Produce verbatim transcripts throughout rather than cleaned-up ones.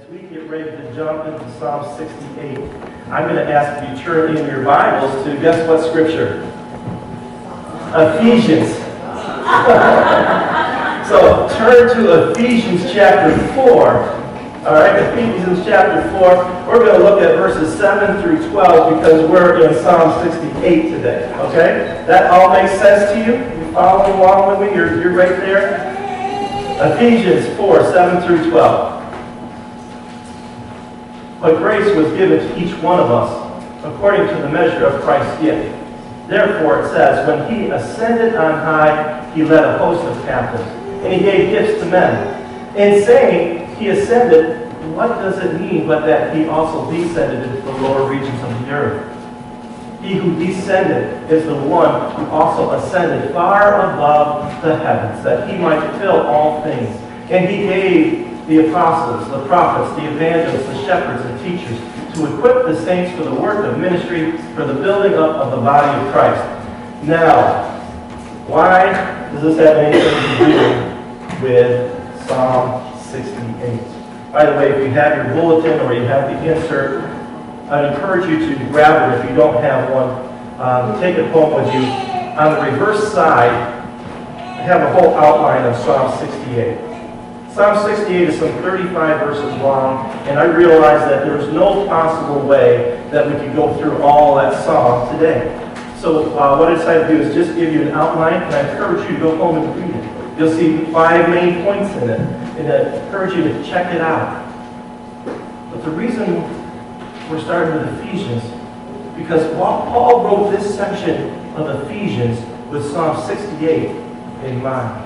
As we get ready to jump into Psalm sixty-eight, I'm going to ask you to turn in your Bibles to, guess what scripture? Ephesians. So turn to Ephesians chapter four. All right, Ephesians chapter four. We're going to look at verses seven through twelve because we're in Psalm sixty-eight today. Okay? That all makes sense to you? You following along with me? You're, you're right there? Ephesians four, seven through twelve. But grace was given to each one of us according to the measure of Christ's gift. Therefore it says, when he ascended on high, he led a host of captives, and he gave gifts to men. In saying he ascended, what does it mean but that he also descended into the lower regions of the earth? He who descended is the one who also ascended far above the heavens, that he might fill all things. And he gave the apostles, the prophets, the evangelists, the shepherds, and teachers to equip the saints for the work of ministry, for the building up of the body of Christ. Now, why does this have anything to do with Psalm sixty-eight? By the way, if you have your bulletin or you have the insert, I'd encourage you to grab it if you don't have one. Um, take it home with you. On the reverse side, I have a whole outline of Psalm sixty-eight. Psalm sixty-eight is some thirty-five verses long, and I realized that there was no possible way that we could go through all that psalm today. So uh, what I decided to do is just give you an outline, and I encourage you to go home and read it. You'll see five main points in it, and I encourage you to check it out. But the reason we're starting with Ephesians, because Paul wrote this section of Ephesians with Psalm sixty-eight in mind.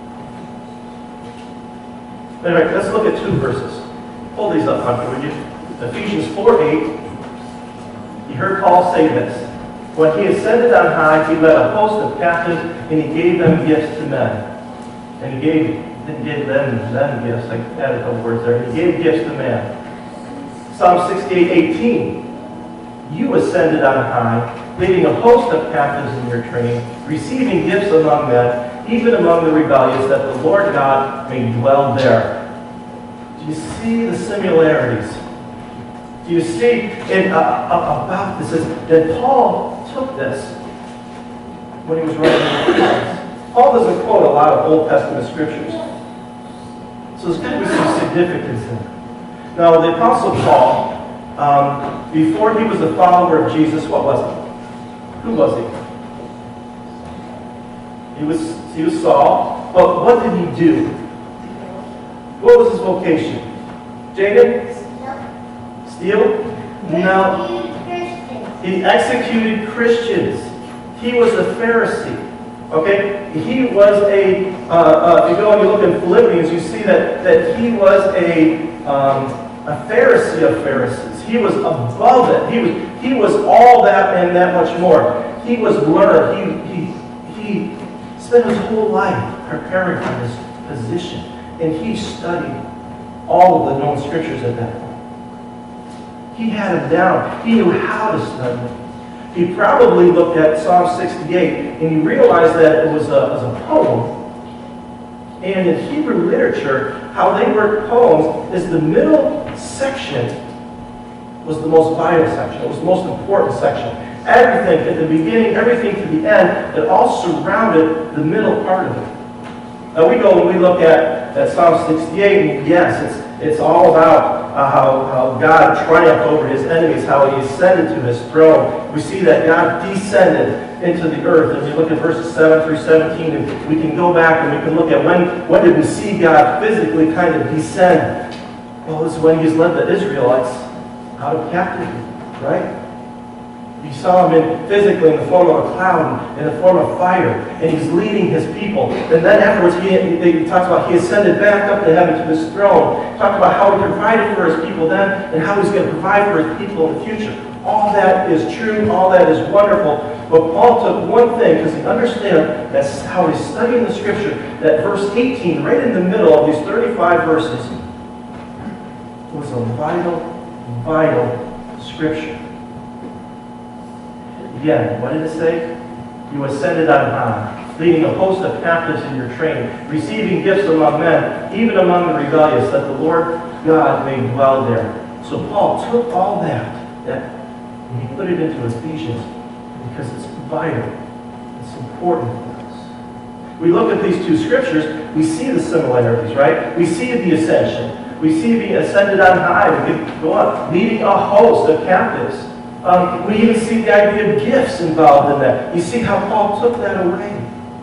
All right, let's look at two verses. Pull these up, Hunter, would you? Ephesians four eight. You heard Paul say this. When he ascended on high, he led a host of captives, and he gave them gifts to men. And he gave, didn't give them, them gifts. I added a couple words there. He gave gifts to men. Psalm sixty-eight eighteen. You ascended on high, leading a host of captives in your train, receiving gifts among men, even among the rebellious, that the Lord God may dwell there. Do you see the similarities? Do you see in, uh, uh, about this? Is that Paul took this when he was writing Ephesians. Paul doesn't quote a lot of Old Testament scriptures. So there's going to be some significance in it. Now, the Apostle Paul, um, before he was a follower of Jesus, what was he? Who was he? He was, he was Saul, but what did he do? What was his vocation? Jaden? Steal? No. He executed Christians. He was a Pharisee. Okay? He was a, uh, uh, if you go and you look in Philippians, you see that, that he was a, um, a Pharisee of Pharisees. He was above it. He was, he was all that and that much more. He was learned. He, he, he spent his whole life preparing for this position, and he studied all of the known scriptures at that point. He had them down. He knew how to study them. He probably looked at Psalm sixty-eight, and he realized that it was a, was a poem. And in Hebrew literature, how they work poems is the middle section was the most vital section. It was the most important section. Everything at the beginning, everything to the end, it all surrounded the middle part of it. Now we go and we look at, at Psalm sixty-eight, and yes, it's it's all about uh, how, how God triumphed over his enemies, how he ascended to his throne. We see that God descended into the earth. And we look at verses seven through seventeen, and we can go back and we can look at when, when did we see God physically kind of descend? Well, it's when he's led the Israelites out of captivity, right? You saw him in, physically in the form of a cloud, in the form of fire, and he's leading his people. And then afterwards, he, he, he talks about he ascended back up to heaven to his throne. He talked about how he provided for his people then, and how he's going to provide for his people in the future. All that is true, all that is wonderful. But Paul took one thing, because he understood that's how he's studying the scripture, that verse eighteen, right in the middle of these thirty-five verses, was a vital, vital scripture. Again, what did it say? You ascended on high, leading a host of captives in your train, receiving gifts among men, even among the rebellious, that the Lord God may dwell there. So Paul took all that, that and he put it into Ephesians because it's vital. It's important for us. We look at these two scriptures, we see the similarities, right? We see the ascension. We see being ascended on high. We could go on, leading a host of captives. Um, we even see the idea of gifts involved in that. You see how Paul took that away.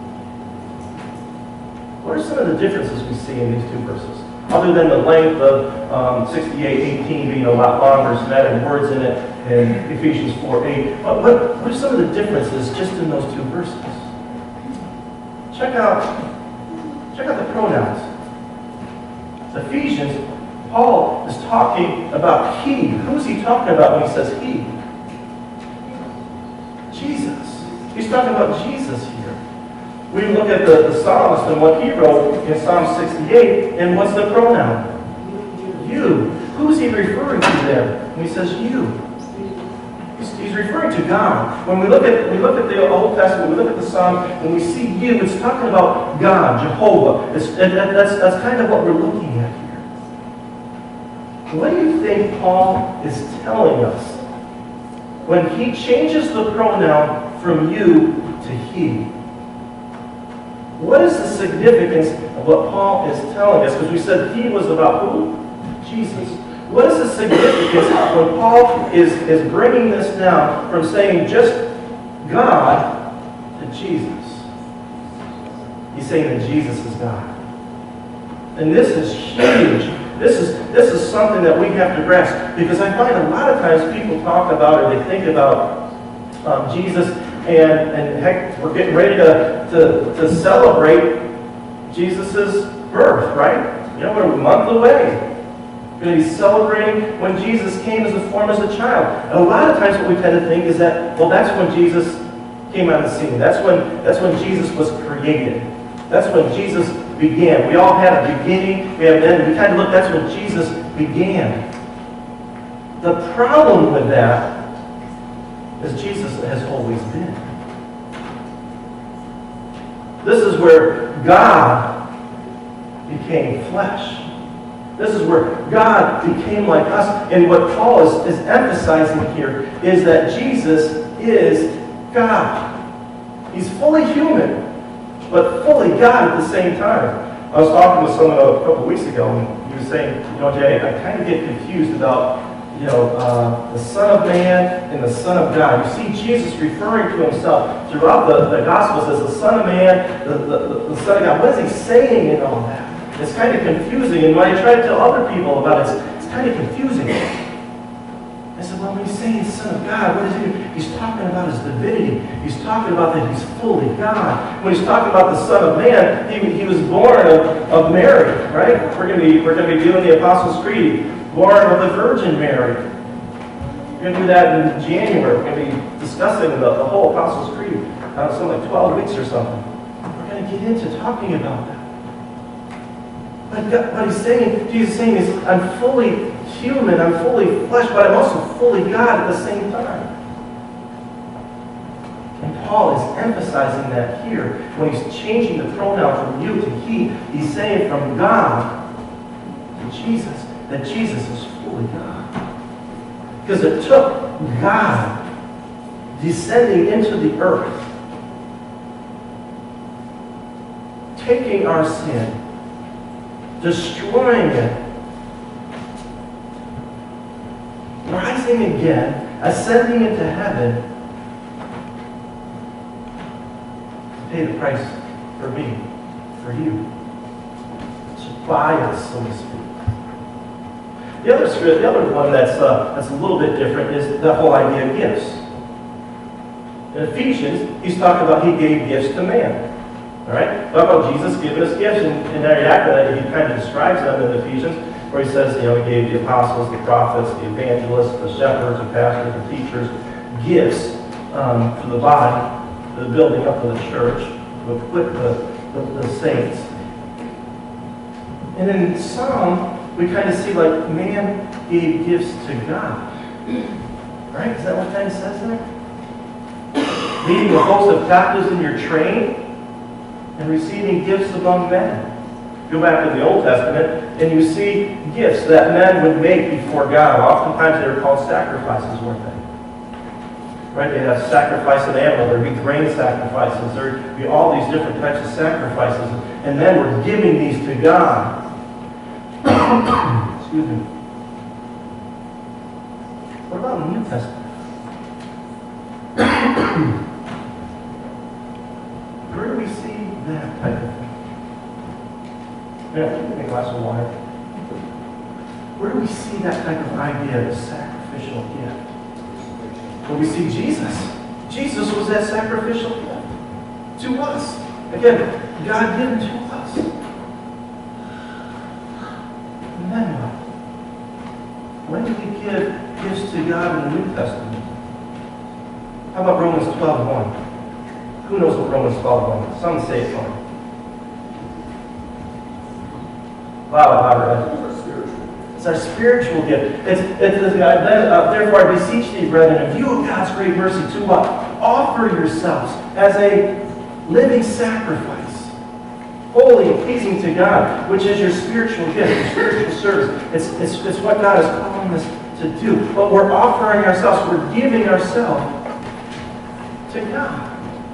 What are some of the differences we see in these two verses? Other than the length of um, sixty-eight eighteen being a lot longer, so adding words in it, and Ephesians four eight. What, what, what are some of the differences just in those two verses? Check out, check out the pronouns. Ephesians, Paul is talking about he. Who's he talking about when he says he? Jesus. He's talking about Jesus here. We look at the, the psalmist and what he wrote in Psalm sixty-eight, and what's the pronoun? You. Who's he referring to there when he says you? He's, he's referring to God. When we look at we look at the Old Testament, we look at the Psalm, when we see you, it's talking about God, Jehovah. It's, that, that's, that's kind of what we're looking at here. What do you think Paul is telling us when he changes the pronoun from you to he? What is the significance of what Paul is telling us? Because we said he was about who? Jesus. What is the significance when Paul is, is bringing this down from saying just God to Jesus? He's saying that Jesus is God. And this is huge. This is, this is something that we have to grasp. Because I find a lot of times people talk about or they think about um, Jesus, and, and heck, we're getting ready to, to, to celebrate Jesus' birth, right? You know, we're a month away. We're going to be celebrating when Jesus came as a form as a child. And a lot of times what we tend to think is that, well, that's when Jesus came on the scene. That's when, that's when Jesus was created. That's when Jesus began. We all had a beginning. We have an end. We kind of look, that's when Jesus began. The problem with that is Jesus has always been. This is where God became flesh. This is where God became like us. And what Paul is, is emphasizing here is that Jesus is God. He's fully human, but fully God at the same time. I was talking with someone a couple of weeks ago, and he was saying, you know, Jay, I kind of get confused about, you know, uh, the Son of Man and the Son of God. You see Jesus referring to himself throughout the, the Gospels as the Son of Man, the, the, the Son of God. What is he saying in all that? It's kind of confusing, and when I try to tell other people about it, it's, it's kind of confusing. I said, well, when he's saying Son of God, what is he doing? He's talking about his divinity. He's talking about that he's fully God. When he's talking about the Son of Man, he, he was born of, of Mary, right? We're going to be we're going to be doing the Apostles' Creed, born of the Virgin Mary. We're going to do that in January. We're going to be discussing the, the whole Apostles' Creed, uh, something like twelve weeks or something. We're going to get into talking about that. But God, what he's saying, Jesus is saying is, I'm fully human, I'm fully flesh, but I'm also fully God at the same time. And Paul is emphasizing that here. When he's changing the pronoun from you to he, he's saying from God to Jesus, that Jesus is fully God. Because it took God descending into the earth, taking our sin, destroying it, rising again, ascending into heaven to pay the price for me, for you, to buy us, so to speak. The other script, the other one that's uh, that's a little bit different is the whole idea of gifts. In Ephesians, he's talking about he gave gifts to man. All right? Talk about Jesus giving us gifts, and, and there after that he kind of describes them in Ephesians, where he says, you know, he gave the apostles, the prophets, the evangelists, the shepherds, the pastors, the teachers, gifts um, for the body, for the building up of the church, to equip the, the, the saints. And in Psalm, we kind of see like man gave gifts to God. Right? Is that what kind of says there? Leading a host of captives in your train, and receiving gifts among men. Go back to the Old Testament, and you see gifts that men would make before God. Oftentimes they were called sacrifices, weren't they? Right? They'd have sacrifice an animal. There'd be grain sacrifices. There'd be all these different types of sacrifices. And men were giving these to God. Excuse me. What about the New Testament? Where do we see that type of thing? Yeah, give me a glass of water. Where do we see that type of idea of sacrificial gift? Well, we see Jesus. Jesus was that sacrificial gift to us. Again, God given to us. And then what? When do we give gifts to God in the New Testament? How about Romans twelve one? Who knows what Romans twelve one is? Someone say it for me. Wow, Robert. It's our spiritual gift. It's, it's, it's uh, therefore I beseech thee, brethren, in view of God's great mercy, to what? Offer yourselves as a living sacrifice, holy and pleasing to God, which is your spiritual gift, your spiritual service. It's, it's, it's what God is calling us to do. But we're offering ourselves, we're giving ourselves to God.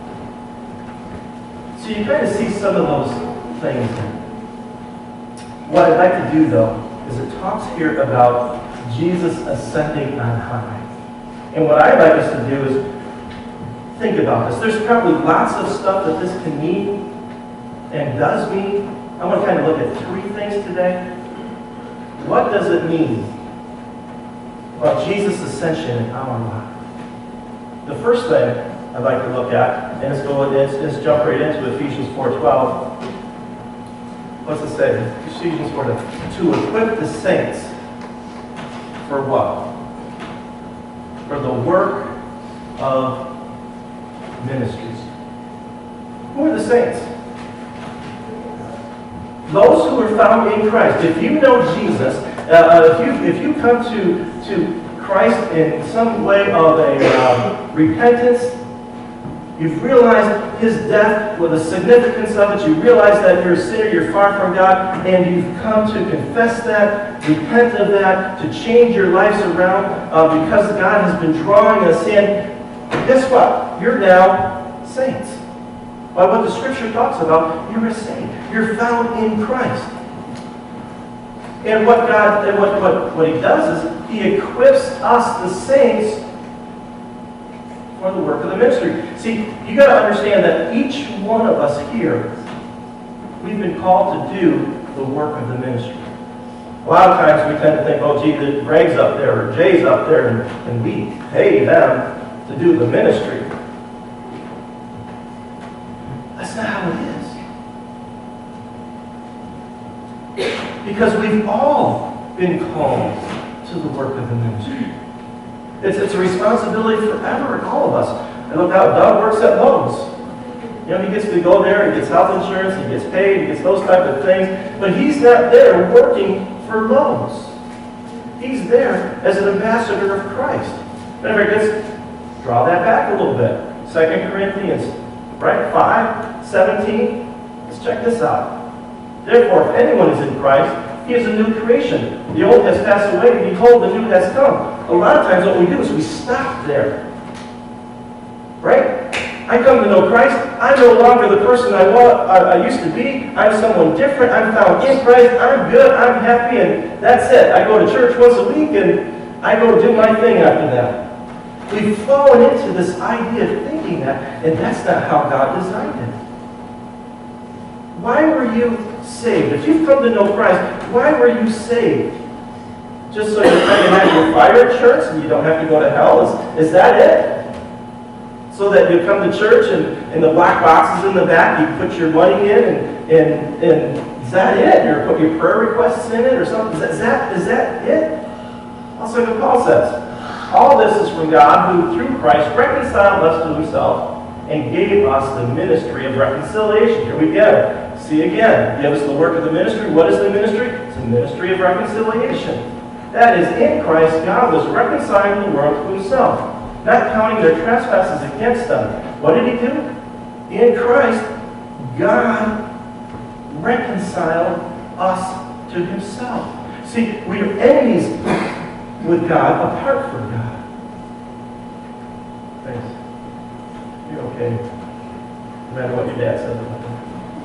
So you kind of see some of those things. What I'd like to do, though, is it talks here about Jesus ascending on high. And what I'd like us to do is think about this. There's probably lots of stuff that this can mean and does mean. I want to kind of look at three things today. What does it mean about Jesus' ascension in our life? The first thing I'd like to look at, and let's go, let's, let's jump right into Ephesians four twelve. What's it say? Ephesians four twelve. To equip the saints for what? For the work of ministries. Who are the saints? Those who are found in Christ. If you know Jesus, uh, if you if you come to to Christ in some way of a um, repentance, you've realized His death, with the significance of it. You realize that you're a sinner, you're far from God, and you've come to confess that, repent of that, to change your lives around uh, because God has been drawing us in. Guess what? You're now saints. By what the Scripture talks about, you're a saint. You're found in Christ. And what God, and what, what, what He does is He equips us, the saints, for the work of the ministry. See, you got to understand that each one of us here, we've been called to do the work of the ministry. A lot of times we tend to think, oh, gee, Greg's up there or Jay's up there, and, and we pay them to do the ministry. That's not how it is. Because we've all been called to the work of the ministry. It's, it's a responsibility forever, all of us. I look out, Doug works at Lowe's. You know, he gets to go there, he gets health insurance, he gets paid, he gets those type of things. But he's not there working for Lowe's. He's there as an ambassador of Christ. Remember, let's draw that back a little bit. Second Corinthians, right, five, seventeen. Let's check this out. Therefore, if anyone is in Christ, he is a new creation. The old has passed away, and behold, the new has come. A lot of times what we do is we stop there. Right? I come to know Christ. I'm no longer the person I, was, I, I used to be. I'm someone different. I'm found in Christ. I'm good. I'm happy. And that's it. I go to church once a week, and I go do my thing after that. We've fallen into this idea of thinking that, and that's not how God designed it. Why were you saved? If you've come to know Christ, why were you saved? Just so you can have your fire insurance and you don't have to go to hell? Is, is that it? So that you come to church and in the black boxes in the back, you put your money in, and, and, and is that it? Or put your prayer requests in it or something? Is that, is that it? That's what Paul says. All this is from God, who through Christ reconciled us to Himself and gave us the ministry of reconciliation. Here we go. See again, give us the work of the ministry. What is the ministry? It's a ministry of reconciliation. That is, in Christ, God was reconciling the world to Himself, not counting their trespasses against them. What did He do? In Christ, God reconcile us to himself. See, we are enemies with God apart from God. Thanks. You're okay. No matter what your dad says about that.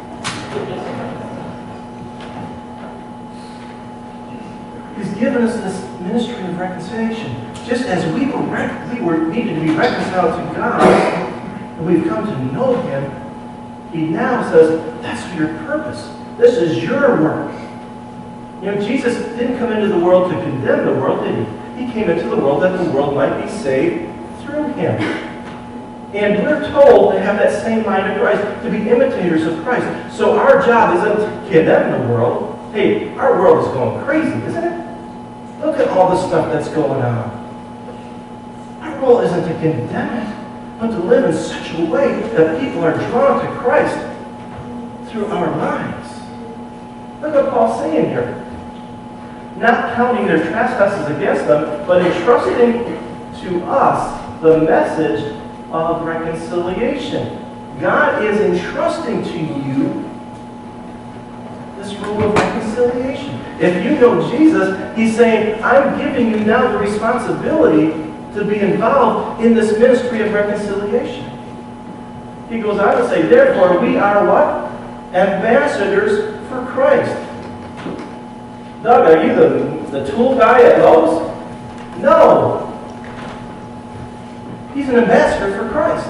He's given us this ministry of reconciliation. Just as we were, rec- we were needed to be reconciled to God, and we've come to know him, he now says, that's your purpose. This is your work. You know, Jesus didn't come into the world to condemn the world, did he? He came into the world that the world might be saved through him. And we're told to have that same mind of Christ, to be imitators of Christ. So our job isn't to condemn the world. Hey, our world is going crazy, isn't it? Look at all the stuff that's going on. Our role isn't to condemn it, but to live in such a way that people are drawn to Christ through our lives. Look what Paul's saying here. Not counting their trespasses against them, but entrusting to us the message of reconciliation. God is entrusting to you this rule of reconciliation. If you know Jesus, he's saying, I'm giving you now the responsibility to be involved in this ministry of reconciliation. He goes on to say, therefore, we are what? Ambassadors for Christ. Doug, are you the, the tool guy at Lowe's? No. He's an ambassador for Christ.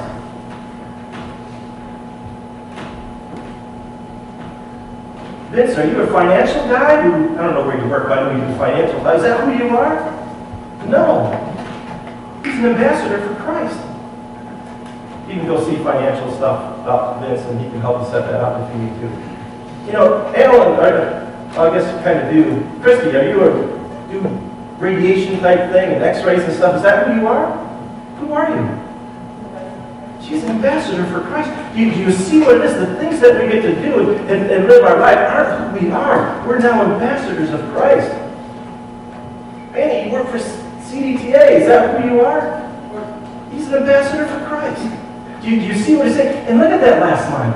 Vince, are you a financial guy? Who, I don't know where you work, but I know you do financial. Is that who you are? No. He's an ambassador for Christ. You can go see financial stuff about Vince, and he can help you set that up if you need to. You know, Alan, I, I guess you kind of do. Christy, are you a do radiation type thing and X-rays and stuff? Is that who you are? Who are you? She's an ambassador for Christ. Do you, do you see what it is? The things that we get to do and, and live our life aren't who we are. We're now ambassadors of Christ. Annie, you work for C D T A. Is that who you are? He's an ambassador for Christ. Do you, do you see what he's saying? And look at that last line.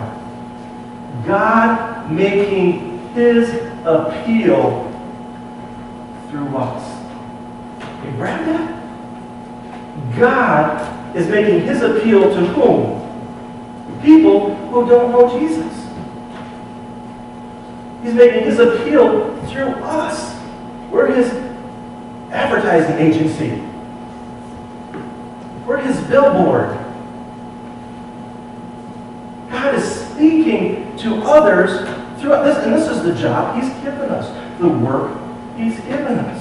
God making his appeal through us. You grab that? God is making his appeal to whom? People who don't know Jesus. He's making his appeal through us. We're his advertising agency. We're his billboard. God is speaking to others throughout this, and this is the job he's given us, the work he's given us.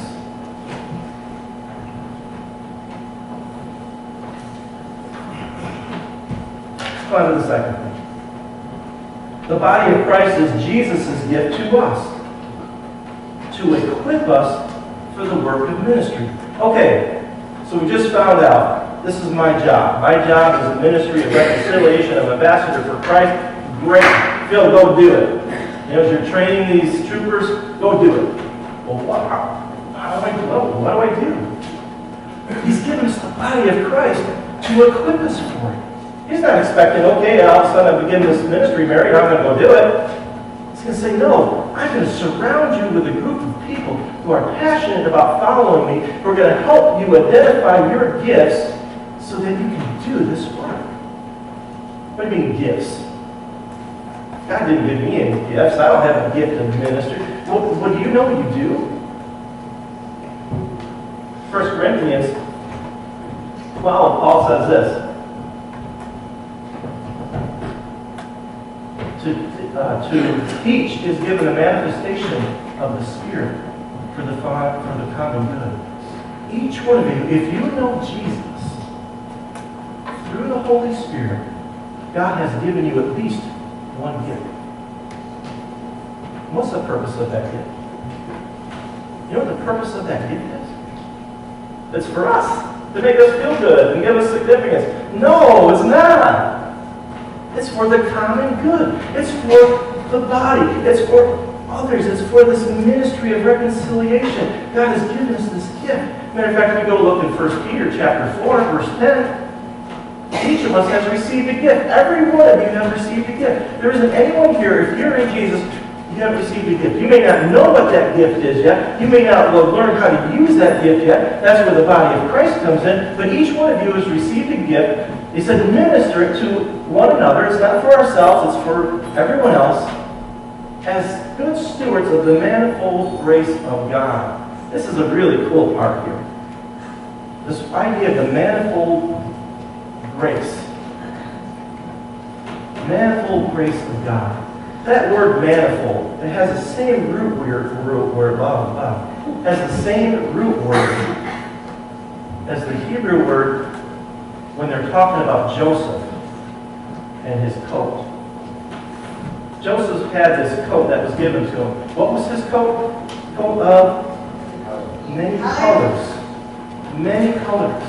On to the second thing. The body of Christ is Jesus' gift to us to equip us for the work of ministry. Okay, so we just found out this is my job. My job is a ministry of reconciliation, of ambassador for Christ. Great. Phil, go do it. You know, as you're training these troopers, go do it. Well, what, how, how do I do? What do I do? He's given us the body of Christ to equip us for it. He's not expecting, okay, all of a sudden I begin this ministry, Mary, I'm going to go do it. He's going to say, no, I'm going to surround you with a group of people who are passionate about following me, who are going to help you identify your gifts so that you can do this work. What do you mean gifts? God didn't give me any gifts. I don't have a gift of ministry. Well, well do you know what you do? First Corinthians twelve, Paul says this. To, uh, to teach is given a manifestation of the Spirit for the, for the common good. Each one of you, if you know Jesus, through the Holy Spirit, God has given you at least one gift. What's the purpose of that gift? You know what the purpose of that gift is? It's for us, to make us feel good and give us significance. No, it's not. It's for the common good. It's for the body. It's for others. It's for this ministry of reconciliation. God has given us this gift. Matter of fact, we go look in First Peter chapter four, verse ten. Each of us has received a gift. Every one of you has received a gift. There isn't anyone here, if you're in Jesus, you haven't received a gift. You may not know what that gift is yet. You may not well learn how to use that gift yet. That's where the body of Christ comes in. But each one of you has received a gift. He said, minister it to one another. It's not for ourselves. It's for everyone else. As good stewards of the manifold grace of God. This is a really cool part here. This idea of the manifold grace. Manifold grace of God. That word manifold, it has the same root word, root word, blah, blah, has the same root word as the Hebrew word when they're talking about Joseph and his coat. Joseph had this coat that was given to him. What was his coat? Coat of many colors. Many colors.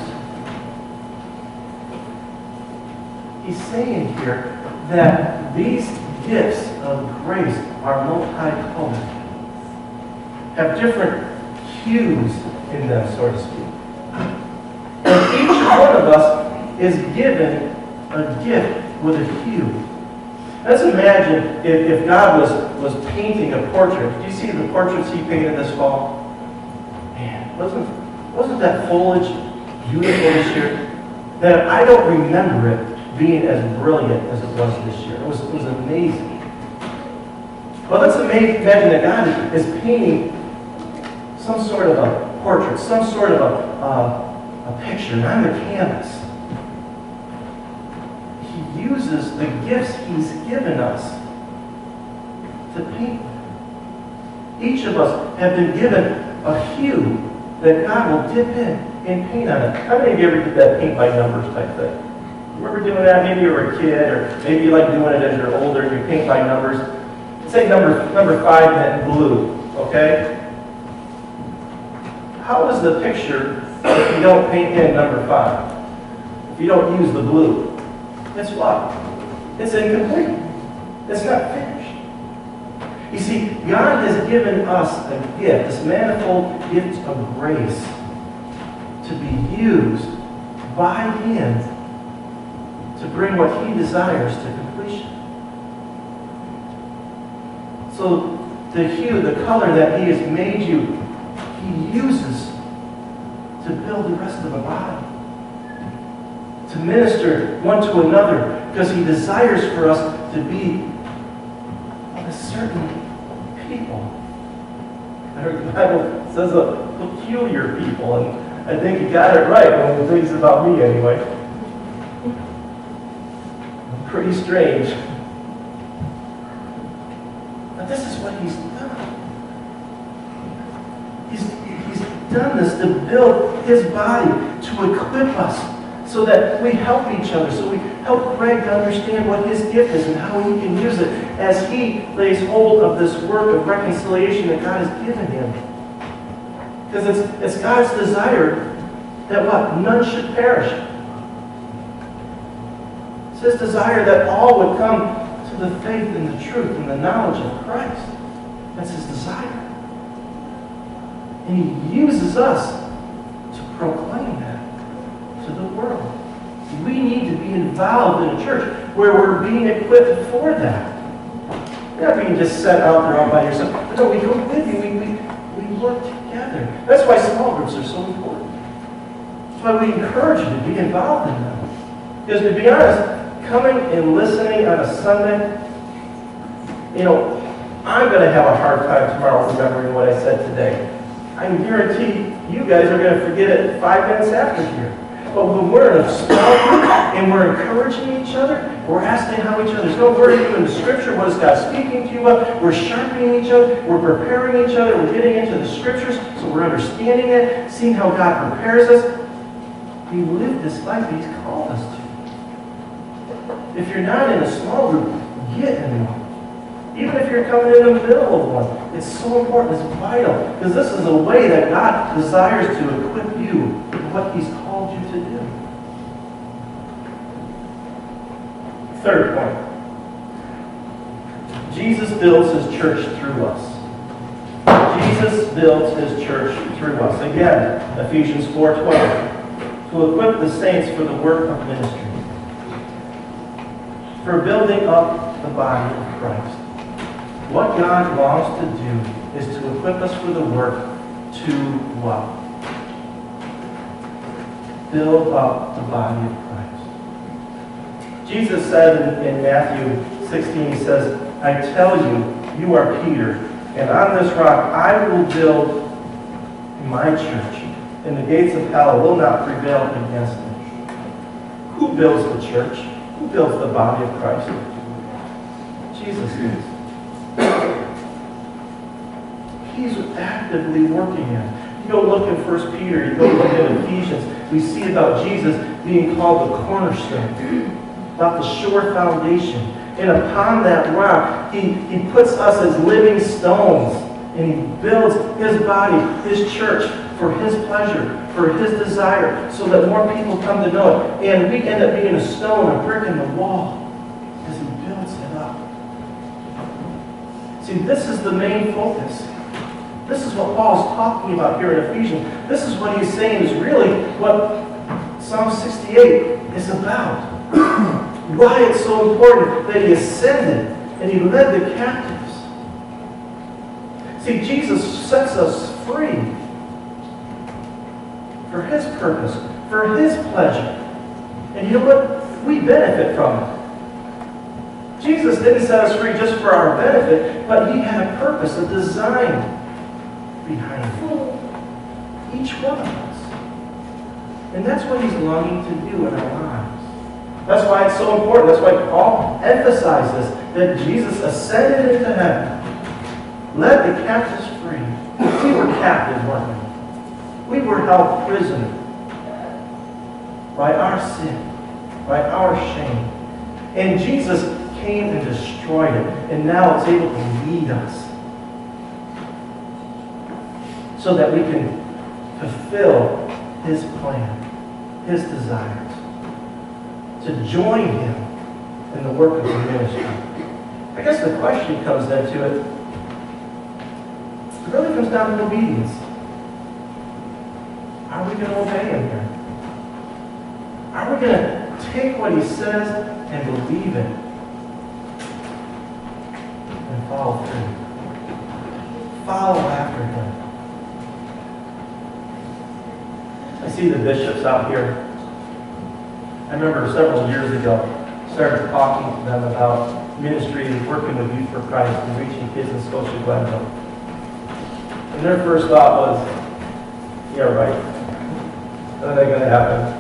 He's saying here that these gifts of grace are multicolored, have different hues in them, so to speak. And each one of us is given a gift with a hue. Let's imagine if, if God was, was painting a portrait. Do you see the portraits he painted this fall? Man, wasn't, wasn't that foliage beautiful this year? That I don't remember it being as brilliant as it was this year. It was, it was amazing. Well, let's imagine that God is painting some sort of a portrait, some sort of a, uh, a picture on the canvas. He uses the gifts he's given us to paint. Each of us have been given a hue that God will dip in and paint on it. How many of you ever did that paint by numbers type thing? You ever doing that? Maybe you were a kid, or maybe you like doing it as you're older and you paint by numbers. Say number number five meant blue, okay? How is the picture if you don't paint in number five? If you don't use the blue? It's what? It's incomplete. It's not finished. You see, God has given us a gift, this manifold gift of grace, to be used by Him to bring what He desires to completion. So the hue, the color that He has made you, He uses to build the rest of the body. To minister one to another, because He desires for us to be a certain people. The Bible says a peculiar people, and I think He got it right when He thinks about me anyway. Pretty strange. But this is what He's done. He's, he's done this to build His body, to equip us, so that we help each other, so we help Greg to understand what his gift is and how he can use it as he lays hold of this work of reconciliation that God has given him. Because it's, it's God's desire that what? None should perish. It's His desire that all would come to the faith and the truth and the knowledge of Christ. That's His desire. And He uses us to proclaim that to the world. We need to be involved in a church where we're being equipped for that. You're not being just set out there all by yourself. But no, we go with you. We, we, we work together. That's why small groups are so important. That's why we encourage you to be involved in them. Because to be honest, coming and listening on a Sunday, you know, I'm going to have a hard time tomorrow remembering what I said today. I can guarantee you guys are going to forget it five minutes after here. But when we're in a small group and we're encouraging each other, we're asking how each other's going. We're doing the Scripture. What is God speaking to you about? We're sharpening each other. We're preparing each other. We're getting into the Scriptures, so we're understanding it, seeing how God prepares us. We live this life He's called us to. If you're not in a small group, get in one. Even if you're coming in the middle of one, it's so important. It's vital. Because this is a way that God desires to equip you with what He's called you to do. Third point. Jesus builds His church through us. Jesus builds His church through us. Again, Ephesians four twelve. To equip the saints for the work of ministry. For building up the body of Christ. What God longs to do is to equip us for the work to what? Build up the body of Christ. Jesus said in, in Matthew sixteen, he says, I tell you, you are Peter, and on this rock I will build my church, and the gates of hell will not prevail against it. Who builds the church? Who builds the body of Christ? Jesus is. He's actively working in. You go look in First Peter, you go look in Ephesians, we see about Jesus being called the cornerstone, about the sure foundation. And upon that rock, he, he puts us as living stones, and he builds his body, his church, for his pleasure, for his desire, so that more people come to know it. And we end up being a stone, a brick in the wall, as he builds it up. See, this is the main focus. This is what Paul's talking about here in Ephesians. This is what he's saying is really what Psalm sixty-eight is about. Why it's so important that he ascended and he led the captives. See, Jesus sets us free for his purpose, for his pleasure. And you know what? We benefit from it. Jesus didn't set us free just for our benefit, but he had a purpose, a design behind it. Each one of us. And that's what he's longing to do in our lives. That's why it's so important. That's why Paul emphasizes that Jesus ascended into heaven, led the captives free. We were captives, weren't we? We were held prisoner by our sin, by our shame. And Jesus came and destroyed it. And now it's able to lead us so that we can fulfill his plan, his desires, to join him in the work of the ministry. I guess the question comes then to it, it really comes down to obedience. Are we going to obey him here? Are we going to take what he says and believe it and follow through? Follow after him. I see the bishops out here. I remember several years ago, started talking to them about ministry and working with Youth for Christ and reaching kids in Scotia Glenville. And their first thought was, yeah, right. When are they going to happen?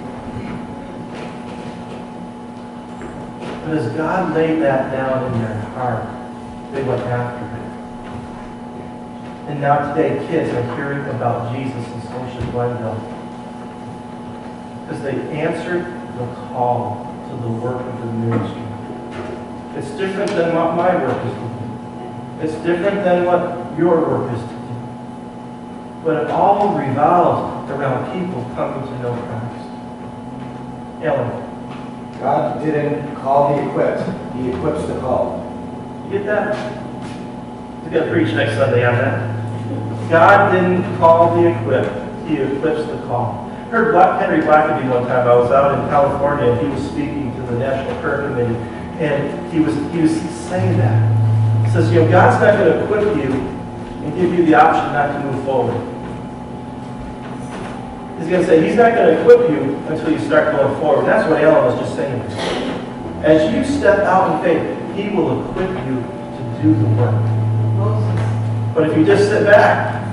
But as God laid that down in their heart, they went after it. And now today, kids are hearing about Jesus in Scotia Glenville because they answered the call to the work of the ministry. It's different than what my work is to do. It's different than what your work is to do. But it all revolves around people coming to know Christ. Ellen. God didn't call the equipped. He equips the called. You get that? We're going to preach next Sunday on that. God didn't call the equipped. He equips the called. I heard Black, Henry Blackaby one time. I was out in California and he was speaking to the National Prayer Committee. And he was, he was saying that. He says, you know, God's not going to equip you and give you the option not to move forward. He's going to say, he's not going to equip you until you start going forward. That's what Ellen was just saying. As you step out in faith, he will equip you to do the work. But if you just sit back,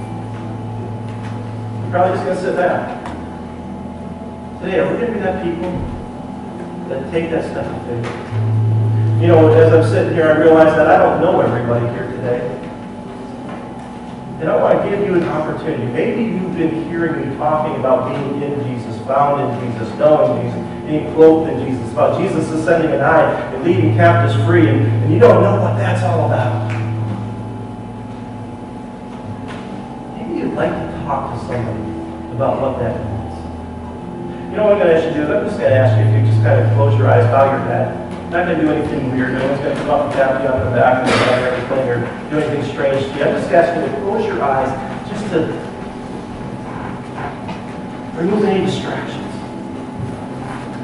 you're probably just going to sit back. Today, are we going to be that people that take that step of faith? You know, as I'm sitting here, I realize that I don't know everybody here today. And I want to give you an opportunity. Maybe you've been hearing me talking about being in Jesus, found in Jesus, knowing Jesus, being clothed in Jesus, about Jesus ascending and I, and leading captives free, and, and you don't know what that's all about. Maybe you'd like to talk to somebody about what that means. You know what I'm going to ask you to do? I'm just going to ask you if you just kind of close your eyes, bow your head. I'm not going to do anything weird. No one's going to come up and tap you on the back or anything or do anything strange to you. I'm just asking you to close your eyes just to remove any distractions.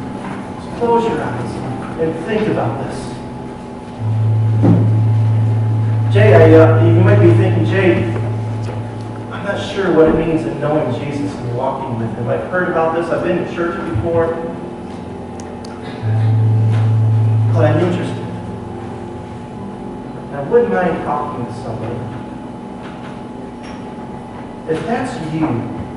Just close your eyes and think about this. Jay, I, uh, you might be thinking, Jay, I'm not sure what it means in knowing Jesus and walking with him. I've heard about this. I've been to church before. But I'm interested. I wouldn't mind talking to somebody. If that's you,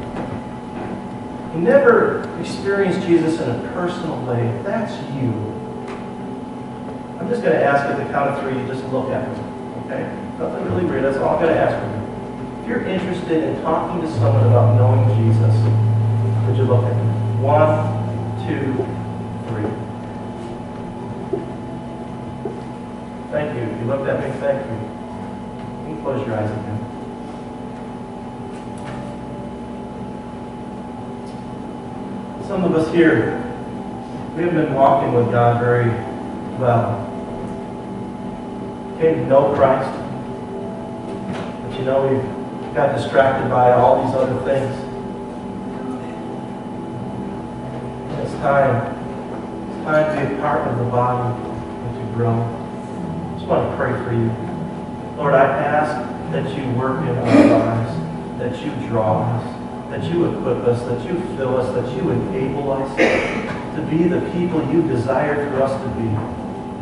you never experienced Jesus in a personal way, if that's you, I'm just going to ask at the count of three, you just look at me. Okay? Nothing really weird. That's all I'm going to ask of you. If you're interested in talking to someone about knowing Jesus, would you look at me? One, two, three. Thank you. If you looked at me, thank you. You can close your eyes again. Some of us here, we have been walking with God very well. Came to know Christ. But you know, we've got distracted by all these other things. And it's time. It's time to be a part of the body and to grow. I just want to pray for you. Lord, I ask that you work in our lives, that you draw us, that you equip us, that you fill us, that you enable us to be the people you desire for us to be.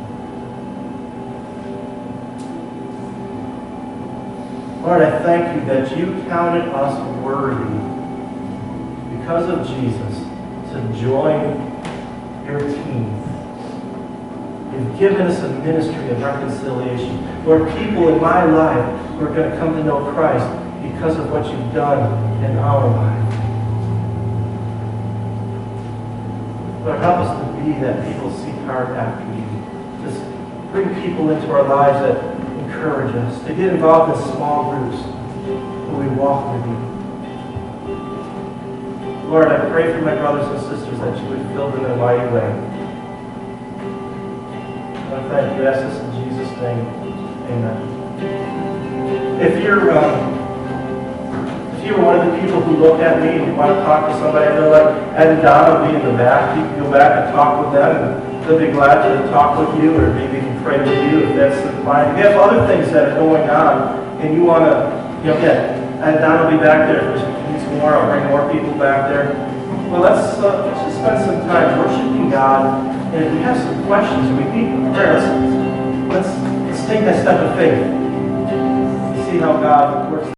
Lord, I thank you that you counted us worthy, because of Jesus, to join your team. You've given us a ministry of reconciliation. Lord, people in my life who are going to come to know Christ because of what you've done in our life. Lord, help us to be that people seek hard after you. Just bring people into our lives that encourage us, to get involved in small groups where we walk with you. Lord, I pray for my brothers and sisters that you would fill them in a mighty way. I thank you. I ask this in Jesus' name. Amen. If you're um, if you're one of the people who look at me and you want to talk to somebody, I know like Ed and Don will be in the back. You can go back and talk with them, and they'll be glad to talk with you, or maybe can pray with you if that's the plan. If you have other things that are going on and you want to, you know, again, Ed and Don will be back there. If we need some more, I'll bring more people back there. Well, let's uh, let's just spend some time worshiping God. And if we have some questions, we need prayer. Let's, let's, let's take that step of faith and see how God works.